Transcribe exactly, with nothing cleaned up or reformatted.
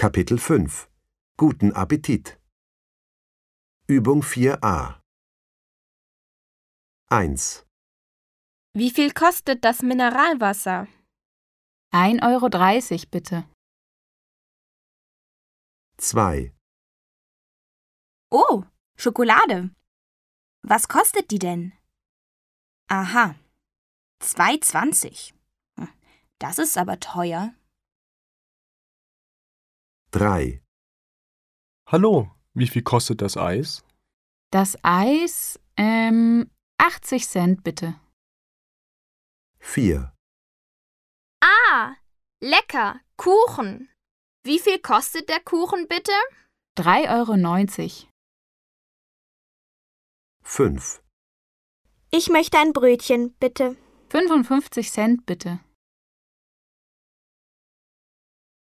Kapitel fünf. Guten Appetit. Übung vier a. eins. Wie viel kostet das Mineralwasser? ein Euro dreißig bitte. zwei. Oh, Schokolade. Was kostet die denn? Aha, zwei zwanzig. Das ist aber teuer. drei. Hallo, wie viel kostet das Eis? Das Eis, ähm, achtzig Cent bitte. vier. Ah, lecker, Kuchen. Wie viel kostet der Kuchen bitte? drei Euro neunzig. fünf. Ich möchte ein Brötchen, bitte. fünfundfünfzig Cent bitte.